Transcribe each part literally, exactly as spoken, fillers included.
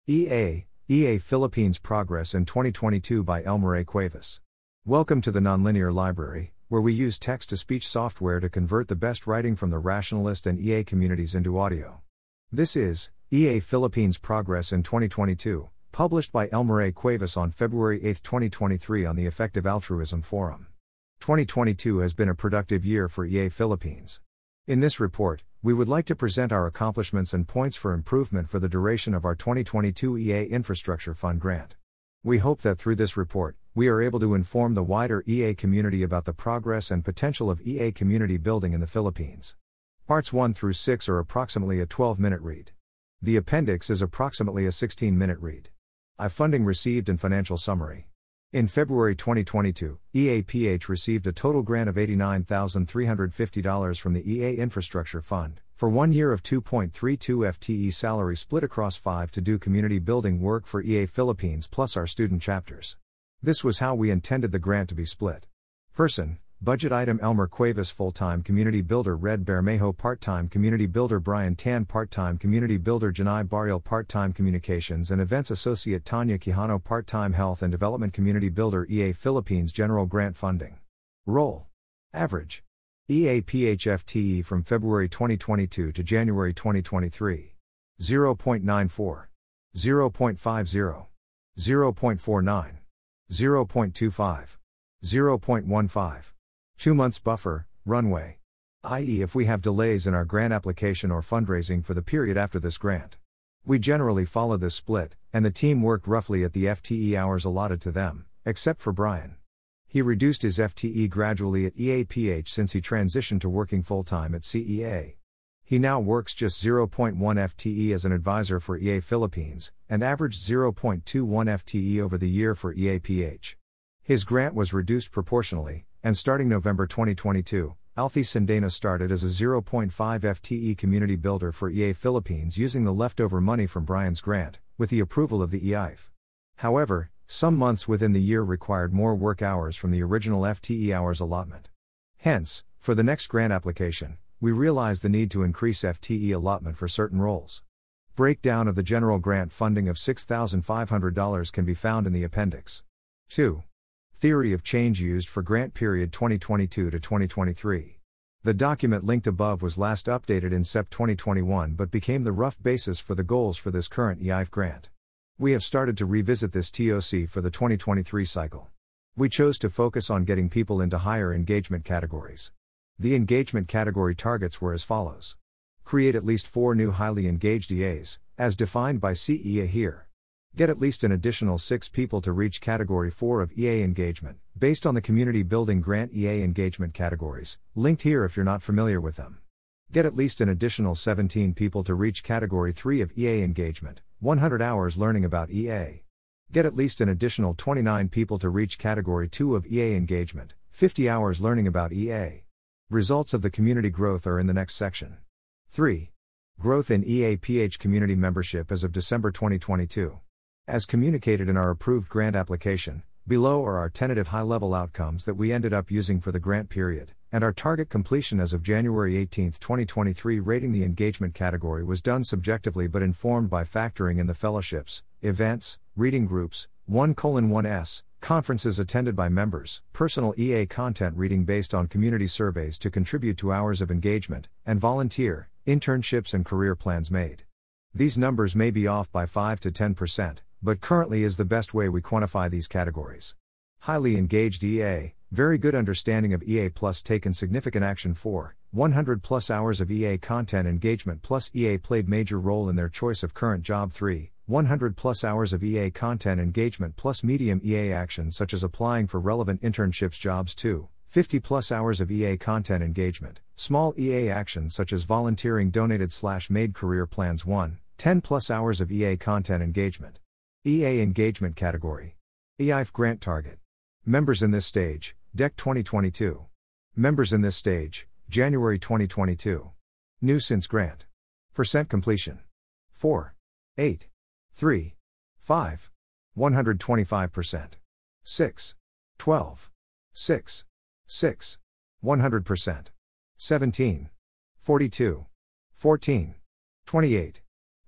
E A, E A Philippines Progress in twenty twenty-two by Elmer A. Cuevas. Welcome to the Nonlinear Library, where we use text-to-speech software to convert the best writing from the rationalist and E A communities into audio. This is E A Philippines Progress in twenty twenty-two, published by Elmer A. Cuevas on February eighth twenty twenty-three on the Effective Altruism Forum. twenty twenty-two has been a productive year for E A Philippines. In this report, we would like to present our accomplishments and points for improvement for the duration of our twenty twenty-two E A Infrastructure Fund grant. We hope that through this report, we are able to inform the wider E A community about the progress and potential of E A community building in the Philippines. Parts one through six are approximately a twelve-minute read. The appendix is approximately a sixteen-minute read. I funding received and financial summary. In February twenty twenty-two, E A P H received a total grant of eighty-nine thousand three hundred fifty dollars from the E A Infrastructure Fund, for one year of two point three two F T E salary split across five to do community building work for E A Philippines plus our student chapters. This was how we intended the grant to be split. Person, budget item Elmer Cuevas full-time community builder Red Bermejo part-time community builder Brian Tan part-time community builder Janai Barrial part-time communications and events associate Tanya Quijano part-time health and development community builder E A Philippines general grant funding. Role. Average. E A P H F T E from February twenty twenty-two to January twenty twenty-three. zero point nine four. zero point five zero. zero point four nine. zero point two five. zero point one five. Two months buffer, runway. that is if we have delays in our grant application or fundraising for the period after this grant. We generally follow this split, and the team worked roughly at the F T E hours allotted to them, except for Brian. He reduced his F T E gradually at E A P H since he transitioned to working full-time at C E A. He now works just zero point one F T E as an advisor for E A Philippines, and averaged zero point two one F T E over the year for E A P H. His grant was reduced proportionally, and starting November twenty twenty-two, Alfie Sandena started as a zero point five F T E community builder for E A Philippines using the leftover money from Brian's grant, with the approval of the E I F. However, some months within the year required more work hours from the original F T E hours allotment. Hence, for the next grant application, we realized the need to increase F T E allotment for certain roles. Breakdown of the general grant funding of six thousand five hundred dollars can be found in the appendix. two. Theory of change used for grant period twenty twenty-two to twenty twenty-three. The document linked above was last updated in September twenty twenty-one but became the rough basis for the goals for this current E I F grant. We have started to revisit this T O C for the twenty twenty-three cycle. We chose to focus on getting people into higher engagement categories. The engagement category targets were as follows. Create at least four new highly engaged E As, as defined by C E A here. Get at least an additional six people to reach Category four of E A engagement, based on the Community Building Grant E A engagement categories, linked here if you're not familiar with them. Get at least an additional seventeen people to reach Category three of E A engagement, one hundred hours learning about E A. Get at least an additional twenty-nine people to reach Category two of E A engagement, fifty hours learning about E A. Results of the community growth are in the next section. three. Growth in E A P H community membership as of December twenty twenty-two. As communicated in our approved grant application, below are our tentative high-level outcomes that we ended up using for the grant period, and our target completion as of January eighteenth twenty twenty-three. Rating the engagement category was done subjectively but informed by factoring in the fellowships, events, reading groups, one colon one S, conferences attended by members, personal E A content reading based on community surveys to contribute to hours of engagement, and volunteer, internships and career plans made. These numbers may be off by five to ten percent. But currently is the best way we quantify these categories. Highly engaged E A, very good understanding of E A plus taken significant action for, one hundred plus hours of E A content engagement plus E A played major role in their choice of current job three, one hundred plus hours of E A content engagement plus medium E A actions such as applying for relevant internships jobs two, fifty plus hours of E A content engagement, small E A actions such as volunteering donated slash made career plans one, ten plus hours of E A content engagement. E A engagement category. E I F grant target. Members in this stage, D E C twenty twenty-two. Members in this stage, January twenty twenty-two. New since grant. Percent completion. four. eight. three. five. one hundred twenty-five percent. six. twelve. six. six. one hundred percent. seventeen. forty-two. fourteen. twenty-eight.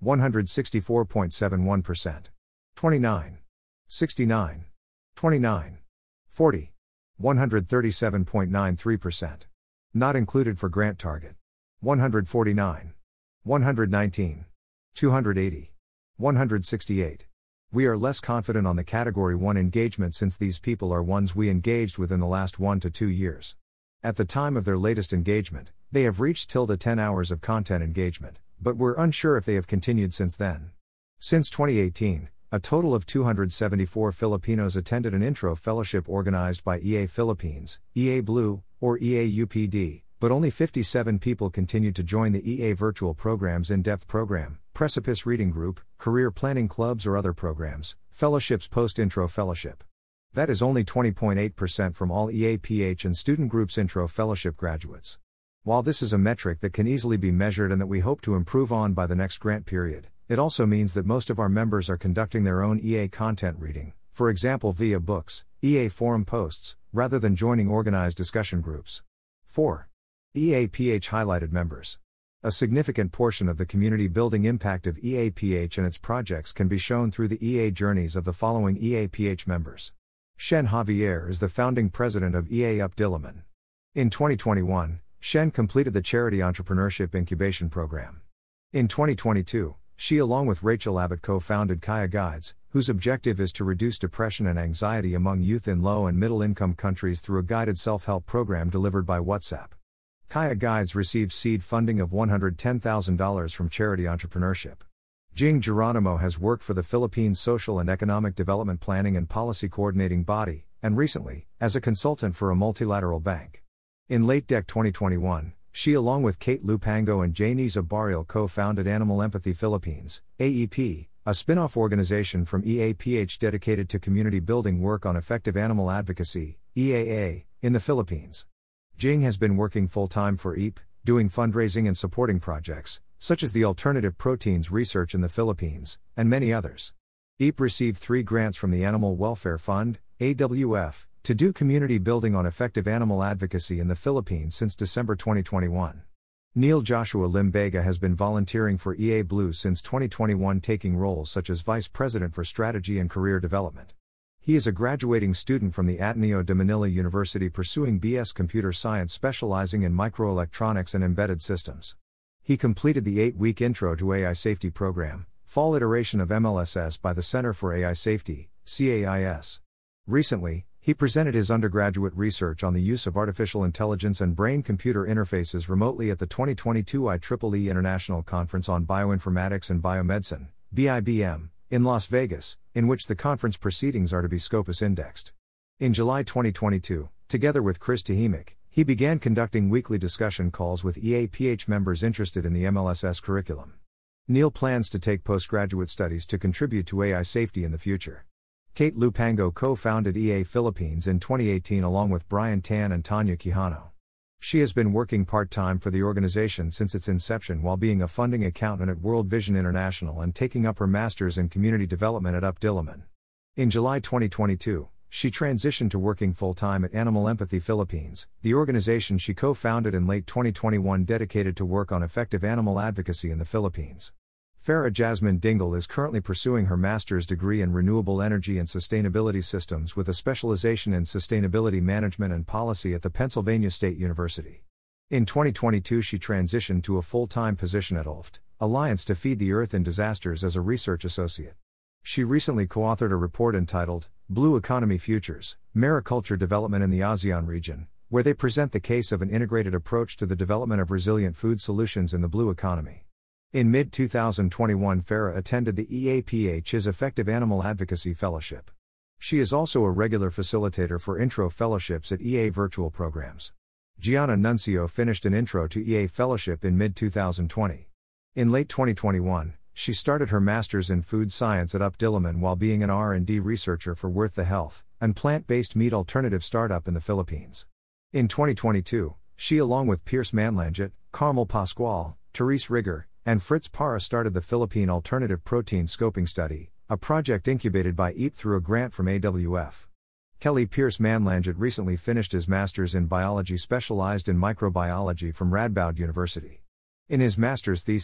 one hundred sixty-four point seven one percent. twenty-nine. sixty-nine. twenty-nine. forty. one hundred thirty-seven point nine three percent. Not included for grant target. one hundred forty-nine. one hundred nineteen. two hundred eighty. one hundred sixty-eight. We are less confident on the Category one engagement since these people are ones we engaged with in the last one to two years. At the time of their latest engagement, they have reached tilde ten hours of content engagement, but we're unsure if they have continued since then. Since twenty eighteen, a total of two hundred seventy-four Filipinos attended an intro fellowship organized by E A Philippines, E A Blue, or E A U P D, but only fifty-seven people continued to join the E A Virtual Programs In-Depth Program, Precipice Reading Group, Career Planning Clubs or other programs, fellowships post-intro fellowship. That is only twenty point eight percent from all E A P H and student groups intro fellowship graduates. While this is a metric that can easily be measured and that we hope to improve on by the next grant period, it also means that most of our members are conducting their own E A content reading, for example via books, E A forum posts, rather than joining organized discussion groups. four. E A P H highlighted members. A significant portion of the community building impact of E A P H and its projects can be shown through the E A journeys of the following E A P H members. Shen Javier is the founding president of E A Up Diliman. In twenty twenty-one, Shen completed the Charity Entrepreneurship Incubation Program. In twenty twenty-two, she along with Rachel Abbott co-founded Kaya Guides, whose objective is to reduce depression and anxiety among youth in low and middle-income countries through a guided self-help program delivered by WhatsApp. Kaya Guides received seed funding of one hundred ten thousand dollars from Charity Entrepreneurship. Jing Geronimo has worked for the Philippines Social and Economic Development Planning and Policy Coordinating Body, and recently, as a consultant for a multilateral bank. In late December twenty twenty-one, she along with Kate Lupango and Janice Abariel co-founded Animal Empathy Philippines, A E P, a spin-off organization from E A P H dedicated to community building work on effective animal advocacy, E A A, in the Philippines. Jing has been working full-time for E A P, doing fundraising and supporting projects, such as the Alternative Proteins Research in the Philippines, and many others. E A P received three grants from the Animal Welfare Fund, A W F, to do community building on effective animal advocacy in the Philippines since December twenty twenty-one. Neil Joshua Limbega has been volunteering for E A Blue since twenty twenty-one, taking roles such as Vice President for Strategy and Career Development. He is a graduating student from the Ateneo de Manila University pursuing B S Computer Science specializing in microelectronics and embedded systems. He completed the eight-week Intro to A I Safety program, fall iteration of M L S S by the Center for A I Safety, C A I S. Recently, he presented his undergraduate research on the use of artificial intelligence and brain-computer interfaces remotely at the twenty twenty-two I triple E International Conference on Bioinformatics and Biomedicine, B I B M, in Las Vegas, in which the conference proceedings are to be Scopus indexed. In July twenty twenty-two, together with Chris Tahimik, he began conducting weekly discussion calls with E A P H members interested in the M L S S curriculum. Neil plans to take postgraduate studies to contribute to A I safety in the future. Kate Lupango co-founded E A Philippines in twenty eighteen along with Brian Tan and Tanya Quijano. She has been working part-time for the organization since its inception while being a funding accountant at World Vision International and taking up her master's in community development at U P Diliman. In July twenty twenty-two, she transitioned to working full-time at Animal Empathy Philippines, the organization she co-founded in late twenty twenty-one dedicated to work on effective animal advocacy in the Philippines. Farah Jasmine Dingle is currently pursuing her master's degree in renewable energy and sustainability systems with a specialization in sustainability management and policy at the Pennsylvania State University. In twenty twenty-two she transitioned to a full-time position at U L F T, Alliance to Feed the Earth in Disasters as a research associate. She recently co-authored a report entitled, Blue Economy Futures, Mariculture Development in the ASEAN Region, where they present the case of an integrated approach to the development of resilient food solutions in the blue economy. In mid twenty twenty-one, Farah attended the E A P H's Effective Animal Advocacy Fellowship. She is also a regular facilitator for Intro Fellowships at E A Virtual Programs. Gianna Nuncio finished an Intro to E A Fellowship in mid twenty twenty. In late twenty twenty-one, she started her Master's in Food Science at U P Diliman while being an R and D researcher for Worth the Health, and plant-based meat alternative startup in the Philippines. In twenty twenty-two, she along with Pierce Manlanget, Carmel Pascual, Therese Rigger, and Fritz Para started the Philippine Alternative Protein Scoping Study, a project incubated by E A P through a grant from A W F. Kelly Pierce Manlanget recently finished his Master's in Biology specialized in microbiology from Radboud University. In his master's thesis,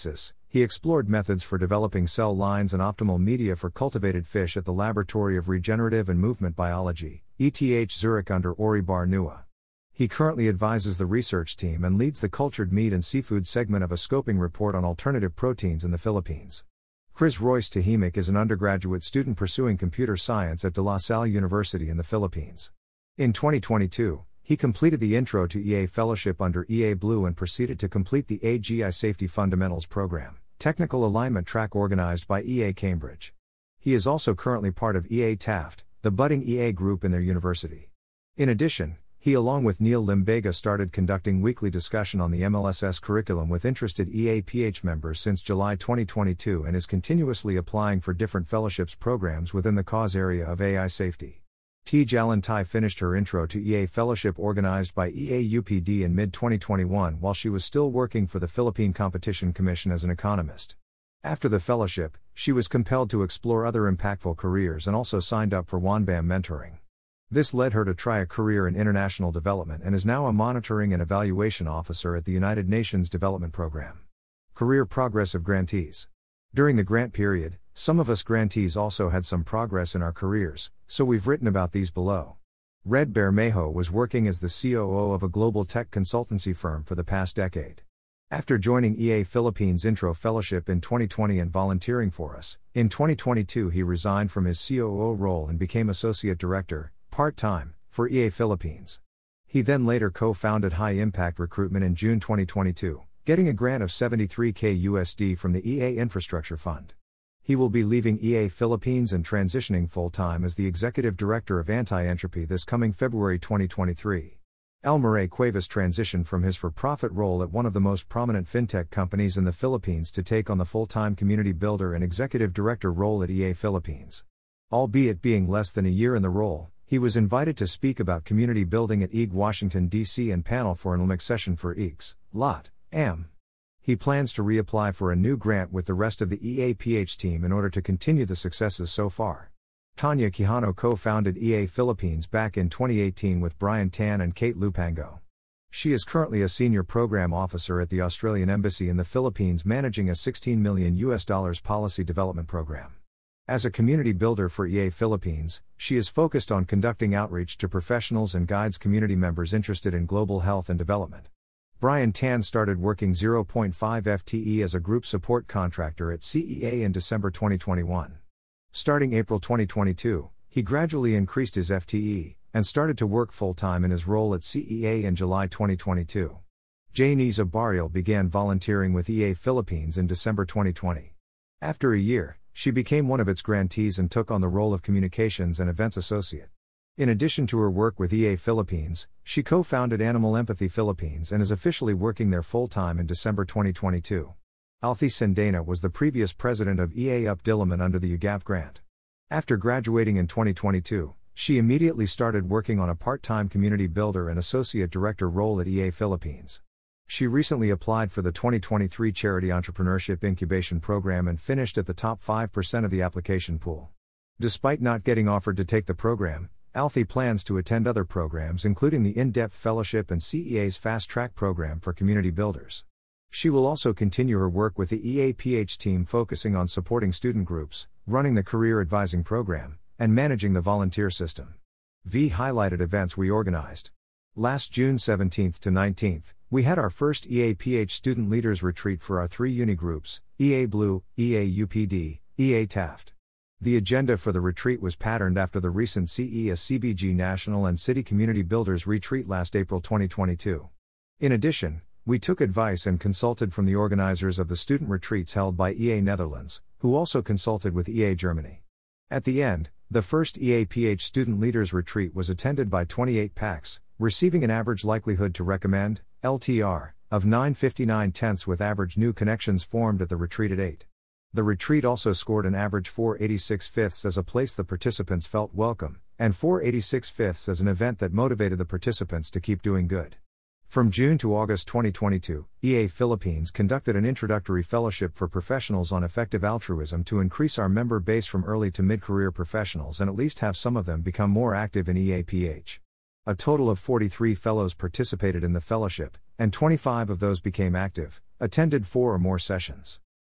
He explored methods for developing cell lines and optimal media for cultivated fish at the Laboratory of Regenerative and Movement Biology, E T H Zurich under Ori Bar Nua. He currently advises the research team and leads the cultured meat and seafood segment of a scoping report on alternative proteins in the Philippines. Chris Royce Tahimik is an undergraduate student pursuing computer science at De La Salle University in the Philippines. In twenty twenty-two, he completed the Intro to E A Fellowship under E A Blue and proceeded to complete the A G I Safety Fundamentals Program, technical alignment track organized by E A Cambridge. He is also currently part of E A Taft, the budding E A group in their university. In addition, he along with Neil Limbega started conducting weekly discussion on the M L S S curriculum with interested E A P H members since July twenty twenty-two and is continuously applying for different fellowships programs within the cause area of A I safety. T. Jalantai finished her Intro to E A Fellowship organized by E A U P D in mid twenty twenty-one while she was still working for the Philippine Competition Commission as an economist. After the fellowship, she was compelled to explore other impactful careers and also signed up for WANBAM mentoring. This led her to try a career in international development and is now a monitoring and evaluation officer at the United Nations Development Programme. Career progress of grantees. During the grant period, some of us grantees also had some progress in our careers, so we've written about these below. Red Bermejo was working as the C O O of a global tech consultancy firm for the past decade. After joining E A Philippines Intro Fellowship in twenty twenty and volunteering for us, in twenty twenty-two he resigned from his C O O role and became Associate Director, part-time, for E A Philippines. He then later co-founded High Impact Recruitment in June twenty twenty-two, getting a grant of seventy-three thousand U S D from the E A Infrastructure Fund. He will be leaving E A Philippines and transitioning full-time as the Executive Director of Anti-Entropy this coming February twenty twenty-three. Elmer A. Cuevas transitioned from his for-profit role at one of the most prominent fintech companies in the Philippines to take on the full-time Community Builder and Executive Director role at E A Philippines. Albeit being less than a year in the role, he was invited to speak about community building at E A G Washington, D C and panel for an L M I C session for E A Gs, Lot, A.M. He plans to reapply for a new grant with the rest of the E A P H team in order to continue the successes so far. Tanya Quijano co-founded E A Philippines back in twenty eighteen with Brian Tan and Kate Lupango. She is currently a senior program officer at the Australian Embassy in the Philippines managing a sixteen million U S dollars policy development program. As a community builder for E A Philippines, she is focused on conducting outreach to professionals and guides community members interested in global health and development. Brian Tan started working zero point five F T E as a group support contractor at C E A in December twenty twenty-one. Starting April twenty twenty-two, he gradually increased his F T E, and started to work full-time in his role at C E A in July twenty twenty-two. Janiza Barrial began volunteering with E A Philippines in December twenty twenty. After a year, she became one of its grantees and took on the role of Communications and Events Associate. In addition to her work with E A Philippines, she co-founded Animal Empathy Philippines and is officially working there full-time in December twenty twenty-two. Althi Sendena was the previous president of E A Up Diliman under the U G A P grant. After graduating in twenty twenty-two, she immediately started working on a part-time community builder and associate director role at E A Philippines. She recently applied for the twenty twenty-three Charity Entrepreneurship Incubation Program and finished at the top five percent of the application pool. Despite not getting offered to take the program, Althi plans to attend other programs including the In-Depth Fellowship and C E A's Fast Track program for community builders. She will also continue her work with the E A P H team focusing on supporting student groups, running the career advising program, and managing the volunteer system. V highlighted events we organized. Last June seventeenth to nineteenth, we had our first E A P H student leaders retreat for our three uni groups, E A Blue, E A U P D, E A Taft. The agenda for the retreat was patterned after the recent C E S C B G National and City Community Builders Retreat last April twenty twenty-two. In addition, we took advice and consulted from the organizers of the student retreats held by E A Netherlands, who also consulted with E A Germany. At the end, the first E A P H Student Leaders Retreat was attended by twenty-eight P A Cs, receiving an average likelihood to recommend, L T R, of nine point five nine tenths with average new connections formed at the retreat at eight. The retreat also scored an average four point eight six fifths as a place the participants felt welcome, and four point eight six fifths as an event that motivated the participants to keep doing good. From June to August twenty twenty-two, E A Philippines conducted an introductory fellowship for professionals on effective altruism to increase our member base from early to mid-career professionals and at least have some of them become more active in E A P H. A total of forty-three fellows participated in the fellowship, and twenty-five of those became active, attended four or more sessions.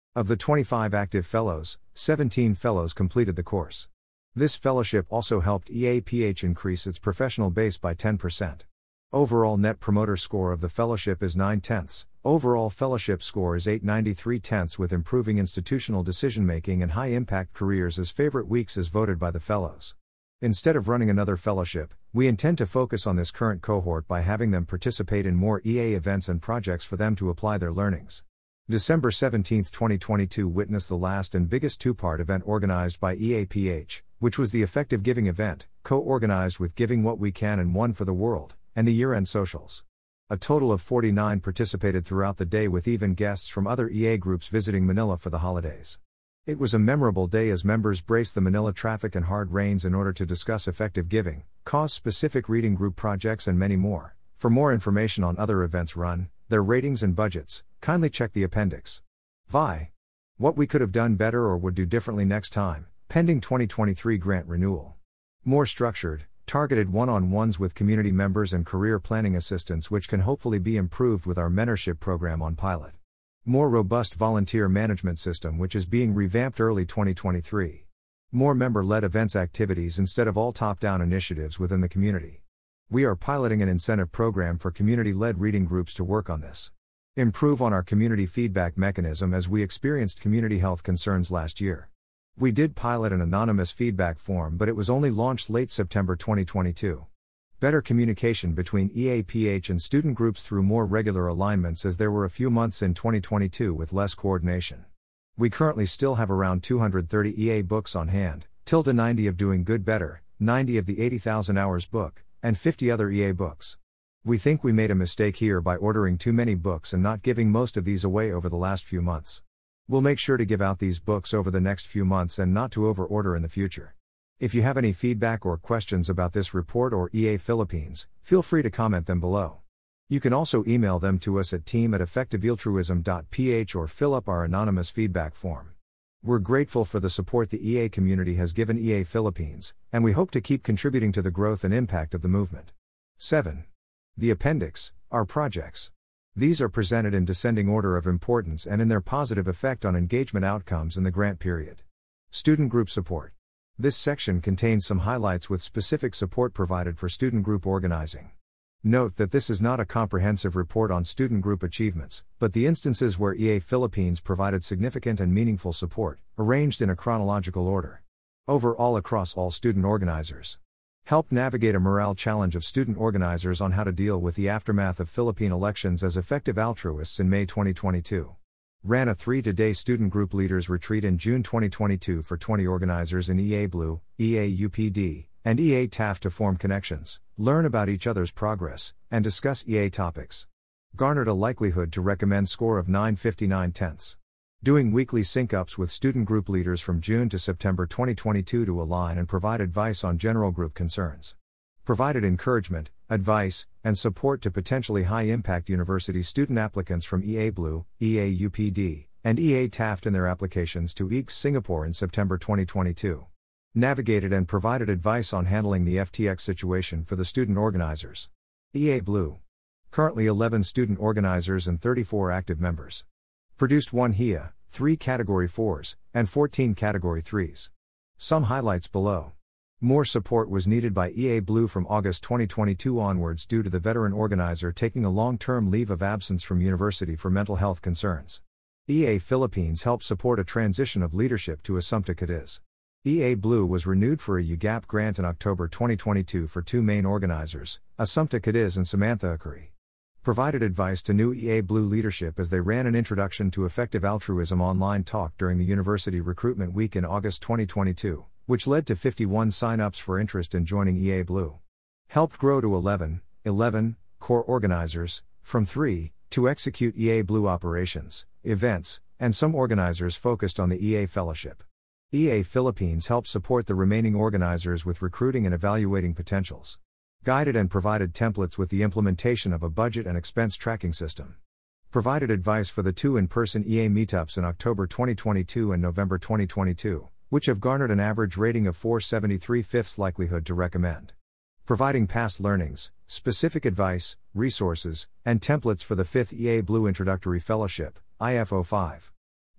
Of the twenty-five active fellows, seventeen fellows completed the course. This fellowship also helped E A P H increase its professional base by ten percent. Overall Net Promoter Score of the fellowship is nine tenths, overall fellowship score is eight ninety-three tenths, with improving institutional decision-making and high-impact careers as favorite weeks as voted by the fellows. Instead of running another fellowship, we intend to focus on this current cohort by having them participate in more E A events and projects for them to apply their learnings. December seventeenth twenty twenty-two witnessed the last and biggest two-part event organized by E A P H, which was the Effective Giving event, co-organized with Giving What We Can and One for the World, and the year-end socials. A total of forty-nine participated throughout the day, with even guests from other E A groups visiting Manila for the holidays. It was a memorable day as members braced the Manila traffic and hard rains in order to discuss effective giving, cause-specific reading group projects and many more. For more information on other events run, their ratings and budgets, kindly check the appendix. V I. What we could have done better or would do differently next time, pending twenty twenty-three grant renewal. More structured, targeted one-on-ones with community members and career planning assistance, which can hopefully be improved with our mentorship program on pilot. More robust volunteer management system, which is being revamped early twenty twenty-three. More member-led events activities instead of all top-down initiatives within the community. We are piloting an incentive program for community-led reading groups to work on this. Improve on our community feedback mechanism, as we experienced community health concerns last year. We did pilot an anonymous feedback form, but it was only launched late September twenty twenty-two. Better communication between E A P H and student groups through more regular alignments, as there were a few months in twenty twenty-two with less coordination. We currently still have around two hundred thirty E A books on hand, tilde ninety of Doing Good Better, ninety of the eighty thousand hours book, and fifty other E A books. We think we made a mistake here by ordering too many books and not giving most of these away over the last few months. We'll make sure to give out these books over the next few months and not to over-order in the future. If you have any feedback or questions about this report or E A Philippines, feel free to comment them below. You can also email them to us at team at effectivealtruism dot p h or fill up our anonymous feedback form. We're grateful for the support the E A community has given E A Philippines, and we hope to keep contributing to the growth and impact of the movement. seven. The appendix, our projects. These are presented in descending order of importance and in their positive effect on engagement outcomes in the grant period. Student group support. This section contains some highlights with specific support provided for student group organizing. Note that this is not a comprehensive report on student group achievements, but the instances where E A Philippines provided significant and meaningful support, arranged in a chronological order. Overall, across all student organizers. Helped navigate a morale challenge of student organizers on how to deal with the aftermath of Philippine elections as effective altruists in May twenty twenty-two. Ran a three-day student group leaders retreat in June twenty twenty-two for twenty organizers in E A Blue, E A U P D, and E A T A F to form connections, learn about each other's progress, and discuss E A topics. Garnered a likelihood to recommend score of nine fifty-nine tenths. Doing weekly sync-ups with student group leaders from June to September twenty twenty-two to align and provide advice on general group concerns. Provided encouragement, advice, and support to potentially high-impact university student applicants from E A Blue, E A U P D, and E A T A F in their applications to E A G S Singapore in September twenty twenty-two. Navigated and provided advice on handling the F T X situation for the student organizers. E A Blue. Currently eleven student organizers and thirty-four active members. Produced one H I A, three Category fours, and fourteen Category threes. Some highlights below. More support was needed by E A Blue from August twenty twenty-two onwards due to the veteran organizer taking a long-term leave of absence from university for mental health concerns. E A Philippines helped support a transition of leadership to Assumpta Cadiz. E A Blue was renewed for a U GAP grant in October twenty twenty-two for two main organizers, Assumpta Cadiz and Samantha Akuri. Provided advice to new E A Blue leadership as they ran an Introduction to Effective Altruism online talk during the University Recruitment Week in August twenty twenty-two, which led to fifty-one sign-ups for interest in joining E A Blue. Helped grow to eleven, eleven, core organizers, from three, to execute E A Blue operations, events, and some organizers focused on the E A Fellowship. E A Philippines helped support the remaining organizers with recruiting and evaluating potentials. Guided and provided templates with the implementation of a budget and expense tracking system. Provided advice for the two in-person E A meetups in October twenty twenty-two and November twenty twenty-two, which have garnered an average rating of four seventy-three fifths likelihood to recommend. Providing past learnings, specific advice, resources, and templates for the fifth E A Blue Introductory Fellowship, I F O five.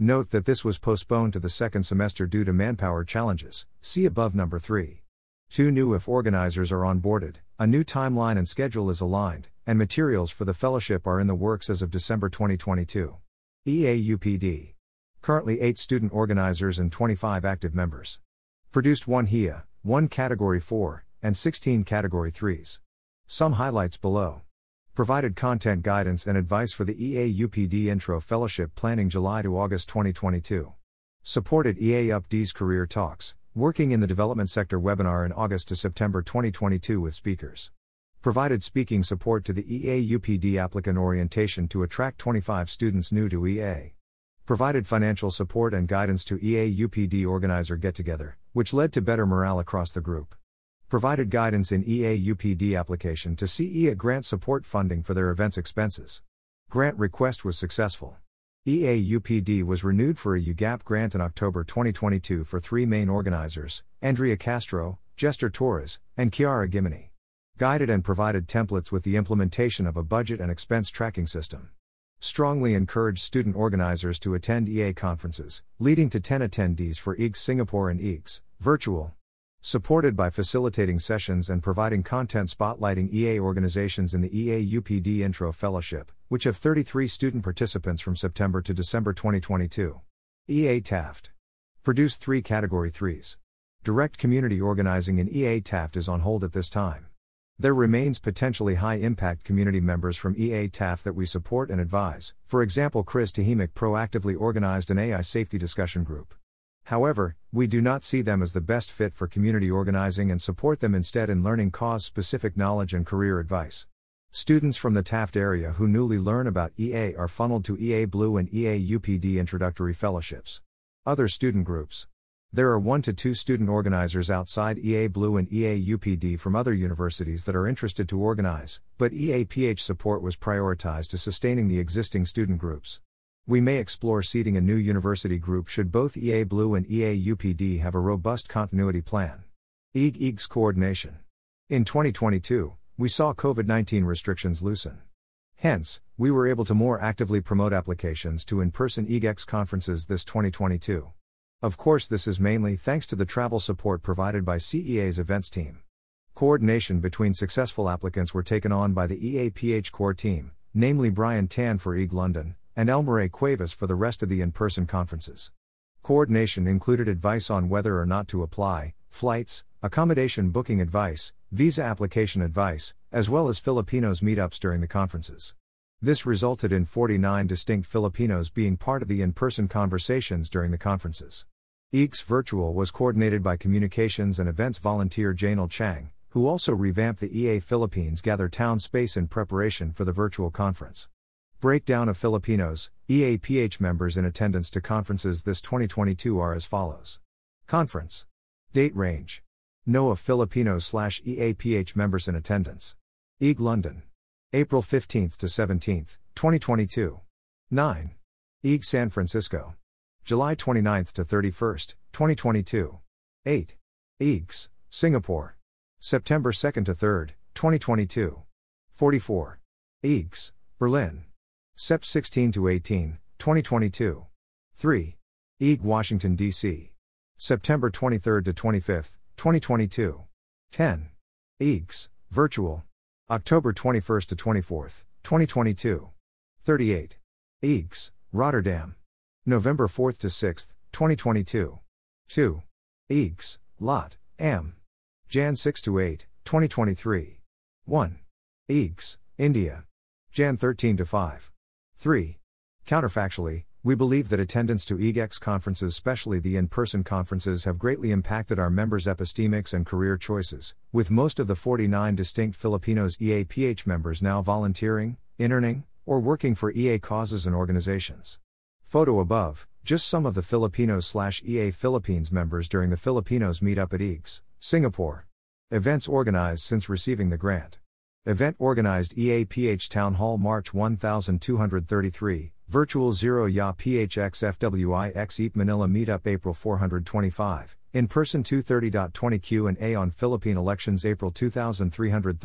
Note that this was postponed to the second semester due to manpower challenges, see above number three. two New If organizers are onboarded, a new timeline and schedule is aligned, and materials for the fellowship are in the works as of December twenty twenty-two. E A U P D. Currently eight student organizers and twenty-five active members. Produced one H I A, one Category four, and sixteen Category threes. Some highlights below. Provided content guidance and advice for the E A U P D Intro Fellowship planning July to August twenty twenty-two. Supported E A U P D's Career Talks, Working in the Development Sector webinar in August to September twenty twenty-two with speakers. Provided speaking support to the E A U P D applicant orientation to attract twenty-five students new to E A. Provided financial support and guidance to E A U P D organizer get-together, which led to better morale across the group. Provided guidance in E A U P D application to C E A grant support funding for their events expenses. Grant request was successful. E A U P D was renewed for a U GAP grant in October twenty twenty-two for three main organizers, Andrea Castro, Jester Torres, and Chiara Gimini. Guided and provided templates with the implementation of a budget and expense tracking system. Strongly encouraged student organizers to attend E A conferences, leading to ten attendees for E A G S Singapore and E A G S Virtual. Supported by facilitating sessions and providing content spotlighting E A organizations in the E A U P D Intro Fellowship, which have thirty-three student participants from September to December twenty twenty-two. E A Taft. Produced three Category threes. Direct community organizing in E A Taft is on hold at this time. There remains potentially high-impact community members from E A Taft that we support and advise. For example, Chris Tahimic proactively organized an A I safety discussion group. However, we do not see them as the best fit for community organizing and support them instead in learning cause-specific knowledge and career advice. Students from the Taft area who newly learn about E A are funneled to E A Blue and E A U P D introductory fellowships. Other student groups. There are one to two student organizers outside E A Blue and E A U P D from other universities that are interested to organize, but E A P H support was prioritized to sustaining the existing student groups. We may explore seeding a new university group should both E A Blue and E A U P D have a robust continuity plan. E A G E G S coordination. In twenty twenty-two, we saw COVID nineteen restrictions loosen. Hence, we were able to more actively promote applications to in-person E A G X conferences this twenty twenty-two. Of course, this is mainly thanks to the travel support provided by C E A's events team. Coordination between successful applicants were taken on by the E A P H core team, namely Brian Tan for E A G London, and Elmaray Cuevas for the rest of the in-person conferences. Coordination included advice on whether or not to apply, flights, accommodation booking advice, visa application advice, as well as Filipinos meetups during the conferences. This resulted in forty-nine distinct Filipinos being part of the in-person conversations during the conferences. E A G S Virtual was coordinated by Communications and Events volunteer Janel Chang, who also revamped the E A Philippines Gather Town space in preparation for the virtual conference. Breakdown of Filipinos, E A P H members in attendance to conferences this twenty twenty-two are as follows. Conference. Date range. N O A Filipinos slash E A P H members in attendance. E A G London. April fifteenth to seventeenth, twenty twenty-two. nine. E A G San Francisco. July twenty-ninth to thirty-first, twenty twenty-two. eight. E A G S Singapore. September second to third, twenty twenty-two. forty-four. E A G S Berlin. September sixteenth to eighteenth, twenty twenty-two. three. E A G Washington, D C. September twenty-third to twenty-fifth, twenty twenty-two. ten. E A G S Virtual. October twenty-first to twenty-fourth, twenty twenty-two. thirty-eight. E A G S Rotterdam. November fourth to sixth, twenty twenty-two. two. E A G S Lot, Am. January sixth to eighth, twenty twenty-three. one. E A G S India. January thirteenth to fifth. three. Counterfactually, we believe that attendance to E A G X conferences, especially the in-person conferences, have greatly impacted our members' epistemics and career choices, with most of the forty-nine distinct Filipinos E A P H members now volunteering, interning, or working for E A causes and organizations. Photo above, just some of the Filipinos slash E A Philippines members during the Filipinos meetup at E A G S, Singapore. Events organized since receiving the grant. Event organized E A P H Town Hall March twelve thirty-three, Virtual zero Y A P H X F W I X E A P Manila Meetup April four twenty-five, In Person two thirty twenty Q and A on Philippine Elections April two thousand three hundred thirty,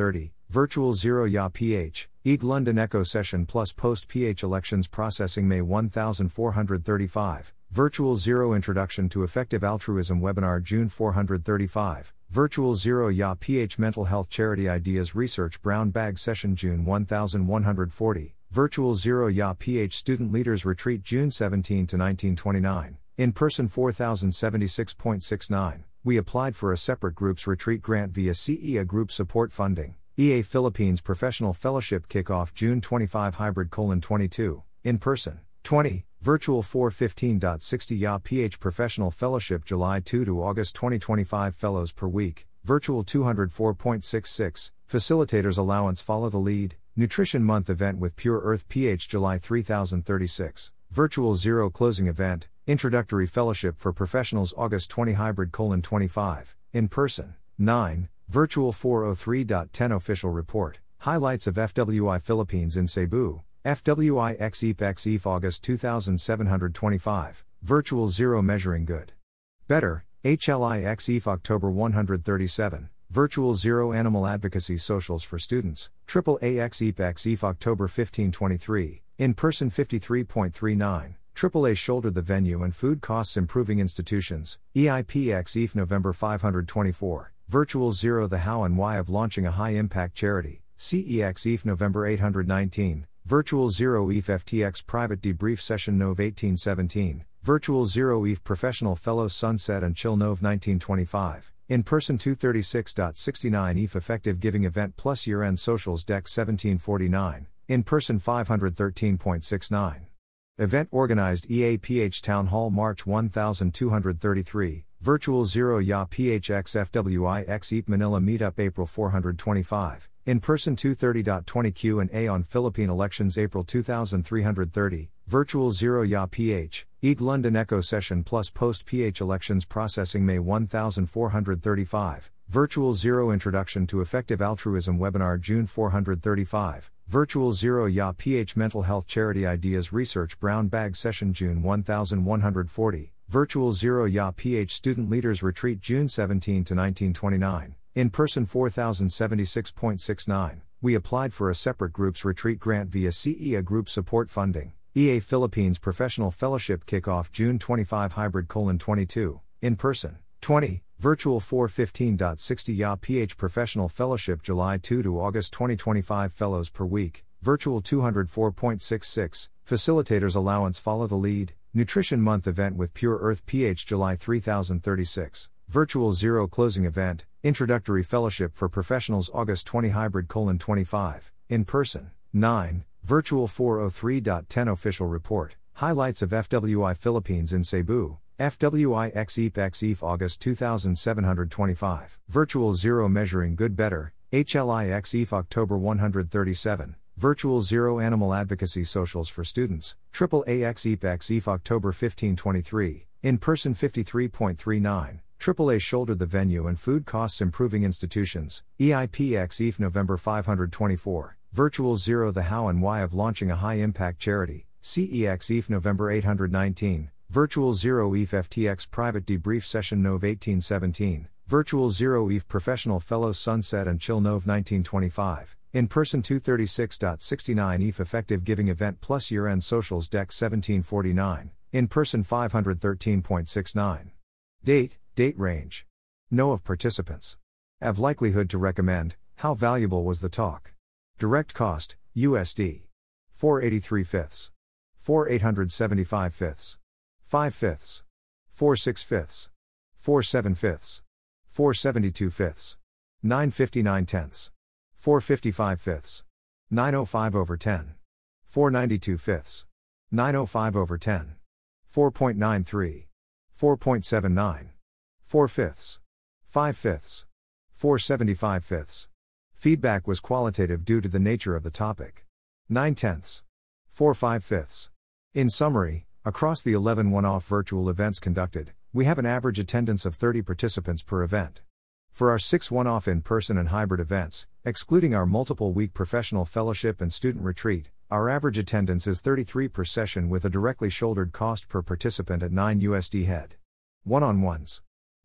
Virtual zero Ya PH, E G London Echo Session plus Post-P H Elections Processing May fourteen thirty-five, Virtual Zero Introduction to Effective Altruism Webinar June four thirty-five, Virtual Zero Ya PH Mental Health Charity Ideas Research Brown Bag Session June eleven forty, Virtual Zero Ya PH Student Leaders Retreat June seventeenth to nineteenth twenty-nine, in person four thousand seventy-six point six nine. We applied for a separate groups retreat grant via C E A Group Support Funding. E A Philippines Professional Fellowship Kickoff June twenty-fifth Hybrid colon twenty-two, in person, twenty, Virtual four fifteen point sixty Ya PH Professional Fellowship July second to August twenty twenty-five Fellows per week, Virtual two oh four point six six, Facilitators Allowance Follow the Lead, Nutrition Month Event with Pure Earth PH July three thousand thirty-six, Virtual Zero Closing Event, Introductory Fellowship for Professionals August twentieth Hybrid colon twenty-five, in person, nine, Virtual four oh three point ten Official Report, Highlights of F W I Philippines in Cebu, F W I X E P X E F August two thousand seven hundred twenty-five, Virtual Zero Measuring Good. Better, H L I X E F October one hundred thirty-seven, Virtual Zero Animal Advocacy Socials for Students, Triple A X E P X E F October fifteenth twenty-three, in person fifty-three point three nine, Triple A Shoulder the Venue and Food Costs Improving Institutions, E I P X E F November five hundred twenty-four, Virtual Zero the How and Why of Launching a High Impact Charity, C E X E F November eight hundred nineteen, Virtual Zero E F F T X Private Debrief Session Nov eighteen seventeen, Virtual Zero E F Professional Fellows Sunset and Chill Nov nineteen twenty-five, in person two thirty-six point sixty-nine E F Effective Giving Event plus Year End Socials Deck seventeen forty-nine, in person five hundred thirteen point six nine. Event Organized E A P H Town Hall March twelve thirty-three, Virtual Zero Ya P H X F W I X E P Manila Meetup April four hundred twenty-five, in person two thirty point twenty Q and A on Philippine Elections April two thousand three hundred thirty, Virtual Zero Ya P H, E G London Echo Session plus Post-P H Elections Processing May fourteen thirty-five, Virtual Zero Introduction to Effective Altruism Webinar June four hundred thirty-five, Virtual Zero Ya P H Mental Health Charity Ideas Research Brown Bag Session June eleven forty, Virtual Zero Ya P H Student Leaders Retreat June seventeenth to nineteenth twenty-nine, in person four thousand seventy-six point six nine. We applied for a separate groups retreat grant via C E A Group Support Funding. E A Philippines Professional Fellowship Kickoff June twenty-fifth Hybrid colon twenty-two, in person, twenty, Virtual four fifteen point sixty Ya P H Professional Fellowship July second to August twenty twenty-five Fellows per week, Virtual two oh four point six six, Facilitators Allowance Follow the Lead, Nutrition Month Event with Pure Earth PH July three thousand thirty-six, Virtual Zero Closing Event, Introductory Fellowship for Professionals August twentieth Hybrid colon twenty-five, in person, nine, Virtual four oh three point ten Official Report, Highlights of F W I Philippines in Cebu, F W I X E P X E F August two thousand seven hundred twenty-five, Virtual Zero Measuring Good Better, H L I X E F October one hundred thirty-seven, Virtual Zero Animal Advocacy Socials for Students, Triple A X E P X E F October fifteenth twenty-three, in person fifty-three point three nine, Triple A Shoulder the Venue and Food Costs Improving Institutions, E I P X E F November five hundred twenty-four, Virtual Zero the How and Why of Launching a High Impact Charity, C E X E F November eight hundred nineteen, Virtual Zero E F F T X Private Debrief Session Nov eighteen seventeen, Virtual Zero E F Professional Fellows Sunset and Chill Nov nineteen twenty-five, in person two thirty-six point sixty-nine E F Effective Giving Event plus Year End Socials Deck seventeen forty-nine, in person five hundred thirteen point six nine. Date, date range. No of participants. Have likelihood to recommend, how valuable was the talk? Direct cost, U S D. four eighty-three fifths. four eight hundred seventy-five fifths. five fifths. four six fifths. four seven fifths. four seventy-two fifths. nine fifty-nine tenths. four fifty-five fifths. nine oh five over ten. four ninety-two fifths. nine oh five over ten. four point nine three. four point seven nine. four fifths. five fifths. four seventy-five fifths. Feedback was qualitative due to the nature of the topic. nine tenths. four five fifths. In summary, across the eleven one-off virtual events conducted, we have an average attendance of thirty participants per event. For our six one-off in-person and hybrid events, excluding our multiple-week professional fellowship and student retreat, our average attendance is thirty-three per session with a directly shouldered cost per participant at nine U S D head. One-on-ones.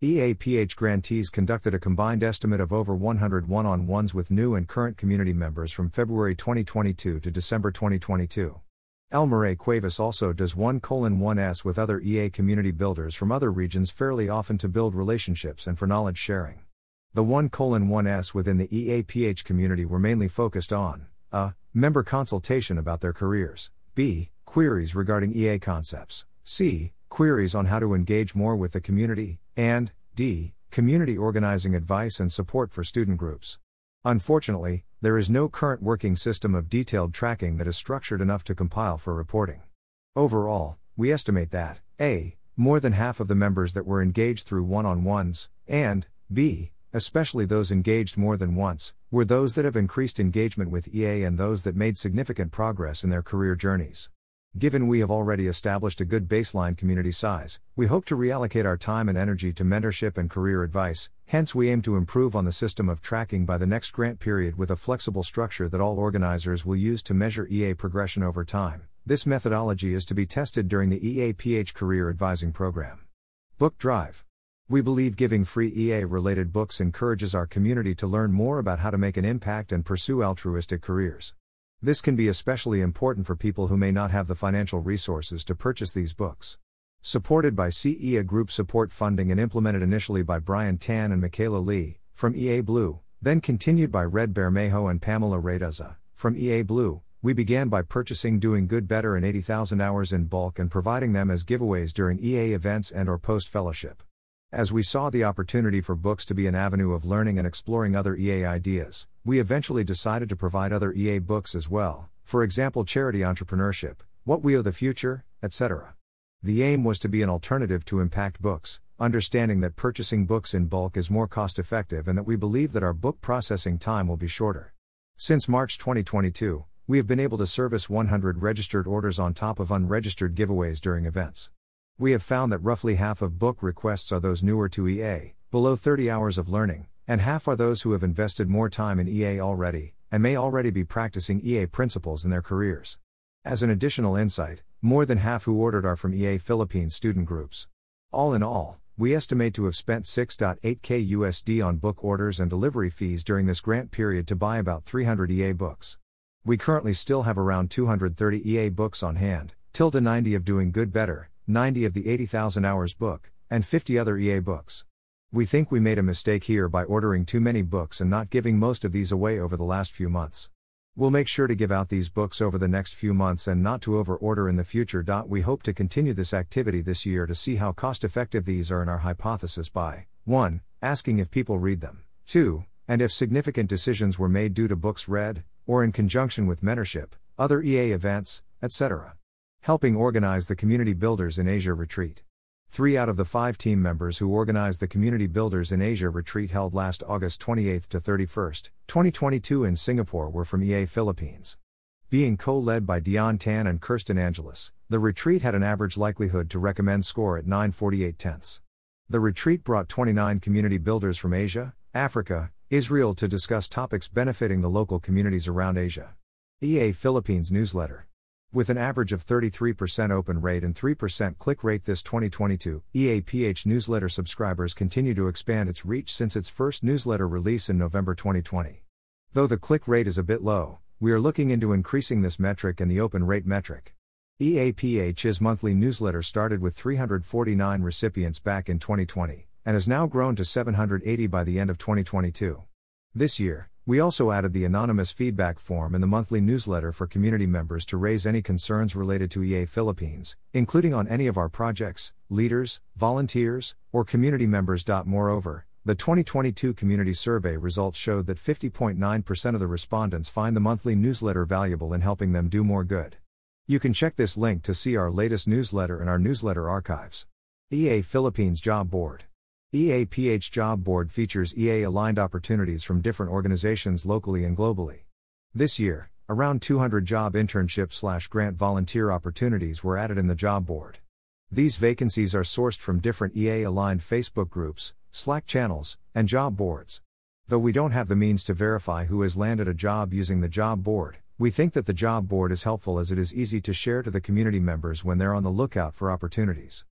E A P H grantees conducted a combined estimate of over one hundred one-on-ones with new and current community members from February twenty twenty-two to December twenty twenty-two. Elmer A. Cuevas also does one colon one S with other E A community builders from other regions fairly often to build relationships and for knowledge sharing. The one colon one S within the E A P H community were mainly focused on a. Member consultation about their careers, b. Queries regarding E A concepts, c. Queries on how to engage more with the community, and d. Community organizing advice and support for student groups. Unfortunately, there is no current working system of detailed tracking that is structured enough to compile for reporting. Overall, we estimate that a. More than half of the members that were engaged through one-on-ones, and b. Especially those engaged more than once, were those that have increased engagement with E A and those that made significant progress in their career journeys. Given we have already established a good baseline community size, we hope to reallocate our time and energy to mentorship and career advice, hence we aim to improve on the system of tracking by the next grant period with a flexible structure that all organizers will use to measure E A progression over time. This methodology is to be tested during the E A P H Career Advising Program. Book Drive. We believe giving free E A-related books encourages our community to learn more about how to make an impact and pursue altruistic careers. This can be especially important for people who may not have the financial resources to purchase these books. Supported by C E A Group Support Funding and implemented initially by Brian Tan and Michaela Lee, from E A Blue, then continued by Red Bermejo and Pamela Reydaza, from E A Blue, we began by purchasing Doing Good Better and eighty thousand hours in bulk and providing them as giveaways during E A events and or post-fellowship. As we saw the opportunity for books to be an avenue of learning and exploring other E A ideas, we eventually decided to provide other E A books as well, for example Charity Entrepreneurship, What We Owe the Future, et cetera. The aim was to be an alternative to impact books, understanding that purchasing books in bulk is more cost-effective and that we believe that our book processing time will be shorter. Since March twenty twenty-two, we have been able to service one hundred registered orders on top of unregistered giveaways during events. We have found that roughly half of book requests are those newer to E A, below thirty hours of learning, and half are those who have invested more time in E A already, and may already be practicing E A principles in their careers. As an additional insight, more than half who ordered are from E A Philippines student groups. All in all, we estimate to have spent six point eight K U S D on book orders and delivery fees during this grant period to buy about three hundred E A books. We currently still have around two hundred thirty E A books on hand, tilde ninety of Doing Good Better, ninety of the eighty thousand hours book, and fifty other E A books. We think we made a mistake here by ordering too many books and not giving most of these away over the last few months. We'll make sure to give out these books over the next few months and not to over-order in the future. We hope to continue this activity this year to see how cost-effective these are in our hypothesis by one. Asking if people read them, two. And if significant decisions were made due to books read, or in conjunction with mentorship, other E A events, et cetera. Helping organize the Community Builders in Asia Retreat. Three out of the five team members who organized the Community Builders in Asia Retreat held last August twenty-eighth to thirty-first, twenty twenty-two in Singapore were from E A Philippines. Being co-led by Dion Tan and Kirsten Angelis, the retreat had an average likelihood to recommend score at nine point four eight tenths. The retreat brought twenty-nine community builders from Asia, Africa, Israel to discuss topics benefiting the local communities around Asia. E A Philippines newsletter. With an average of thirty-three percent open rate and three percent click rate this twenty twenty-two, E A P H newsletter subscribers continue to expand its reach since its first newsletter release in November twenty twenty. Though the click rate is a bit low, we are looking into increasing this metric and the open rate metric. E A P H's monthly newsletter started with three hundred forty-nine recipients back in twenty twenty, and has now grown to seven hundred eighty by the end of twenty twenty-two. This year, we also added the anonymous feedback form in the monthly newsletter for community members to raise any concerns related to E A Philippines, including on any of our projects, leaders, volunteers, or community members. Moreover, the twenty twenty-two community survey results showed that fifty point nine percent of the respondents find the monthly newsletter valuable in helping them do more good. You can check this link to see our latest newsletter in our newsletter archives. E A Philippines Job Board. E A P H Job Board features E A-aligned opportunities from different organizations locally and globally. This year, around two hundred job internship/grant volunteer opportunities were added in the job board. These vacancies are sourced from different E A-aligned Facebook groups, Slack channels, and job boards. Though we don't have the means to verify who has landed a job using the job board, we think that the job board is helpful as it is easy to share to the community members when they're on the lookout for opportunities.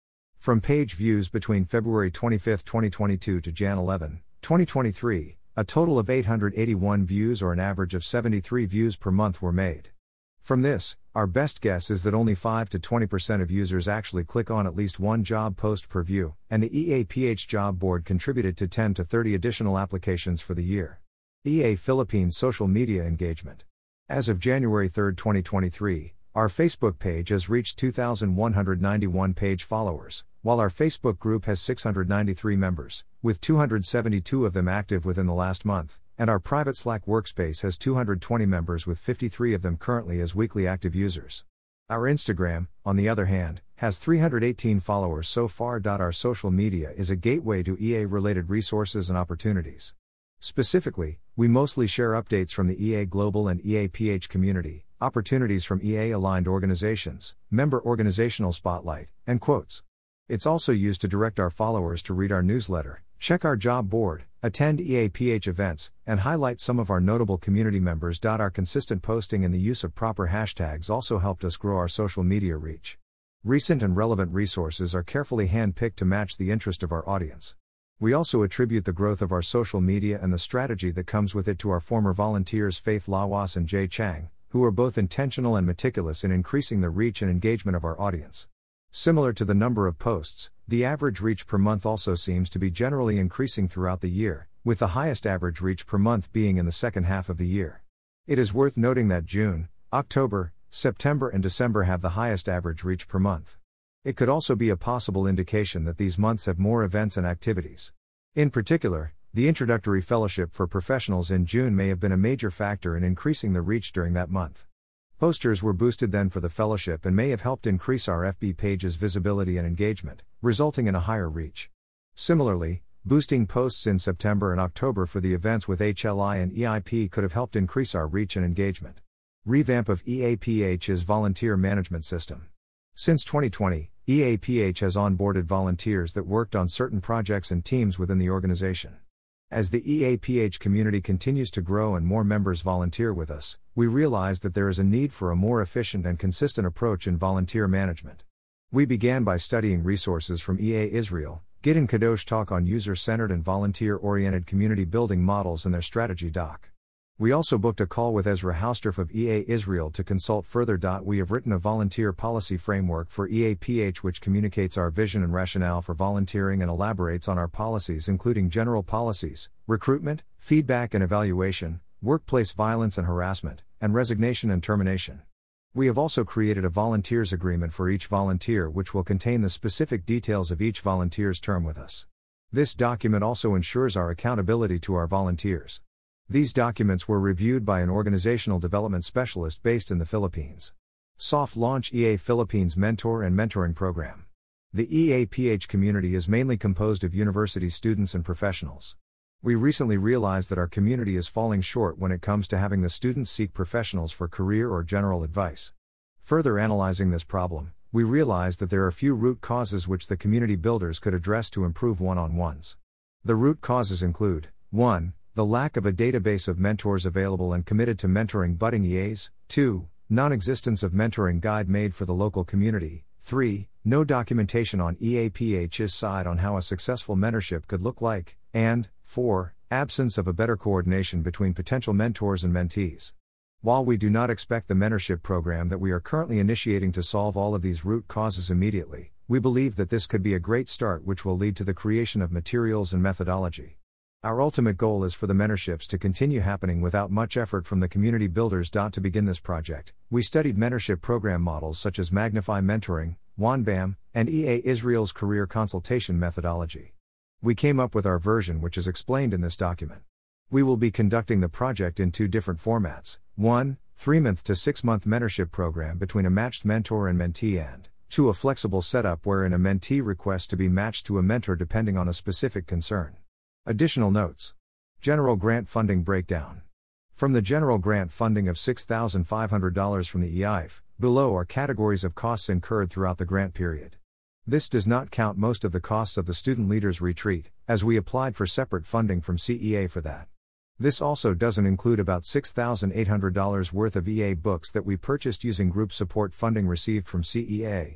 From page views between February twenty-fifth, twenty twenty-two to January eleventh, twenty twenty-three, a total of eight hundred eighty-one views or an average of seventy-three views per month were made. From this, our best guess is that only five to twenty percent of users actually click on at least one job post per view, and the E A P H job board contributed to ten to thirty additional applications for the year. E A Philippines social media engagement. As of January third, twenty twenty-three, our Facebook page has reached two thousand one hundred ninety-one page followers, while our Facebook group has six hundred ninety-three members, with two hundred seventy-two of them active within the last month, and our private Slack workspace has two hundred twenty members with fifty-three of them currently as weekly active users. Our Instagram, on the other hand, has three hundred eighteen followers so far. Our social media is a gateway to E A-related resources and opportunities. Specifically, we mostly share updates from the E A Global and E A P H community, opportunities from E A-aligned organizations, member organizational spotlight, and quotes. It's also used to direct our followers to read our newsletter, check our job board, attend E A P H events, and highlight some of our notable community members. Our consistent posting and the use of proper hashtags also helped us grow our social media reach. Recent and relevant resources are carefully hand-picked to match the interest of our audience. We also attribute the growth of our social media and the strategy that comes with it to our former volunteers Faith Lawas and Jay Chang, who are both intentional and meticulous in increasing the reach and engagement of our audience. Similar to the number of posts, the average reach per month also seems to be generally increasing throughout the year, with the highest average reach per month being in the second half of the year. It is worth noting that June, October, September and December have the highest average reach per month. It could also be a possible indication that these months have more events and activities. In particular, the introductory fellowship for professionals in June may have been a major factor in increasing the reach during that month. Posters were boosted then for the fellowship and may have helped increase our F B page's visibility and engagement, resulting in a higher reach. Similarly, boosting posts in September and October for the events with H L I and E I P could have helped increase our reach and engagement. Revamp of E A P H's volunteer management system. Since twenty twenty, E A P H has onboarded volunteers that worked on certain projects and teams within the organization. As the E A P H community continues to grow and more members volunteer with us, we realize that there is a need for a more efficient and consistent approach in volunteer management. We began by studying resources from E A Israel, Gideon Kadosh talk on user-centered and volunteer-oriented community building models and their strategy doc. We also booked a call with Ezra Hausdorff of E A Israel to consult further. We have written a volunteer policy framework for E A P H which communicates our vision and rationale for volunteering and elaborates on our policies including general policies, recruitment, feedback and evaluation, workplace violence and harassment, and resignation and termination. We have also created a volunteers agreement for each volunteer which will contain the specific details of each volunteer's term with us. This document also ensures our accountability to our volunteers. These documents were reviewed by an organizational development specialist based in the Philippines. Soft launch E A Philippines Mentor and Mentoring Program. The E A P H community is mainly composed of university students and professionals. We recently realized that our community is falling short when it comes to having the students seek professionals for career or general advice. Further analyzing this problem, we realized that there are few root causes which the community builders could address to improve one-on-ones. The root causes include: one. The lack of a database of mentors available and committed to mentoring budding E As, two. Non-existence of mentoring guide made for the local community, three. No documentation on E A P H's side on how a successful mentorship could look like, and four. Absence of a better coordination between potential mentors and mentees. While we do not expect the mentorship program that we are currently initiating to solve all of these root causes immediately, we believe that this could be a great start which will lead to the creation of materials and methodology. Our ultimate goal is for the mentorships to continue happening without much effort from the community builders. To begin this project, we studied mentorship program models such as Magnify Mentoring, OneBam, and E A Israel's career consultation methodology. We came up with our version which is explained in this document. We will be conducting the project in two different formats: one. three-month to six-month mentorship program between a matched mentor and mentee, and two. A flexible setup wherein a mentee requests to be matched to a mentor depending on a specific concern. Additional notes. General grant funding breakdown. From the general grant funding of six thousand five hundred dollars from the E I F, below are categories of costs incurred throughout the grant period. This does not count most of the costs of the Student Leaders Retreat, as we applied for separate funding from C E A for that. This also doesn't include about six thousand eight hundred dollars worth of E A books that we purchased using group support funding received from C E A.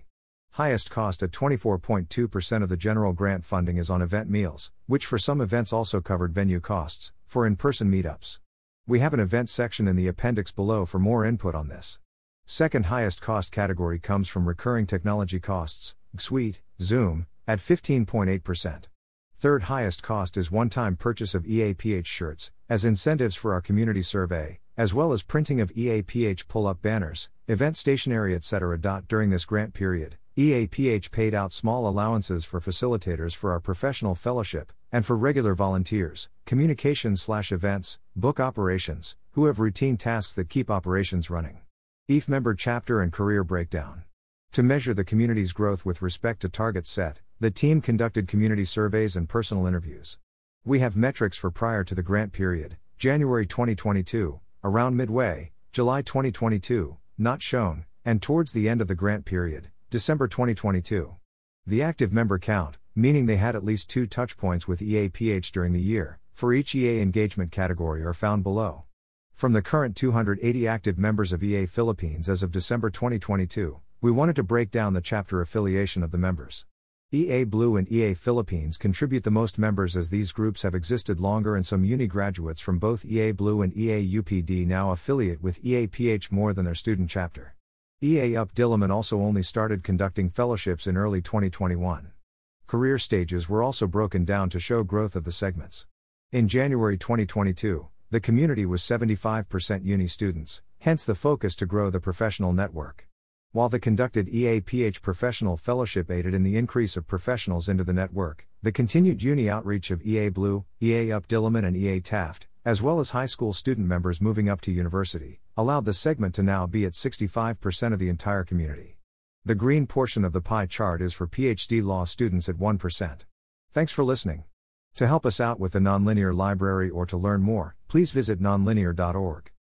Highest cost at twenty-four point two percent of the general grant funding is on event meals, which for some events also covered venue costs, for in-person meetups. We have an event section in the appendix below for more input on this. Second highest cost category comes from recurring technology costs, G Suite, Zoom, at fifteen point eight percent. Third highest cost is one-time purchase of E A P H shirts, as incentives for our community survey, as well as printing of E A P H pull-up banners, event stationery et cetera. During this grant period, E A P H paid out small allowances for facilitators for our professional fellowship, and for regular volunteers, communications/events, book operations, who have routine tasks that keep operations running. E A F member chapter and career breakdown. To measure the community's growth with respect to targets set, the team conducted community surveys and personal interviews. We have metrics for prior to the grant period, January twenty twenty-two, around midway, July twenty twenty-two, not shown, and towards the end of the grant period, December twenty twenty-two. The active member count, meaning they had at least two touchpoints with E A P H during the year, for each E A engagement category are found below. From the current two hundred eighty active members of E A Philippines as of December twenty twenty-two, we wanted to break down the chapter affiliation of the members. E A Blue and E A Philippines contribute the most members as these groups have existed longer, and some uni graduates from both E A Blue and E A U P D now affiliate with E A P H more than their student chapter. E A Up Diliman also only started conducting fellowships in early twenty twenty-one. Career stages were also broken down to show growth of the segments. In January twenty twenty-two, the community was seventy-five percent uni students, hence the focus to grow the professional network. While the conducted E A P H Professional Fellowship aided in the increase of professionals into the network, the continued uni outreach of E A Blue, E A Up Diliman and E A Taft, as well as high school student members moving up to university, allowed the segment to now be at sixty-five percent of the entire community. The green portion of the pie chart is for PhD law students at one percent. Thanks for listening. To help us out with the Nonlinear Library or to learn more, please visit nonlinear dot org.